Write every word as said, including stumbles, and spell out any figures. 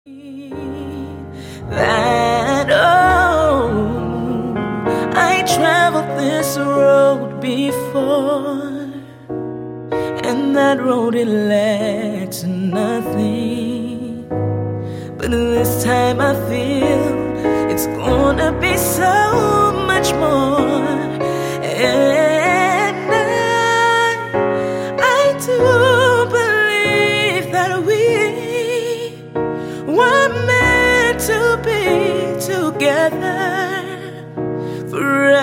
That oh, I traveled this road before, and that road it led to nothing. But this time I feel it's gonna be so much more. And I, I do believe that we were meant to be together forever.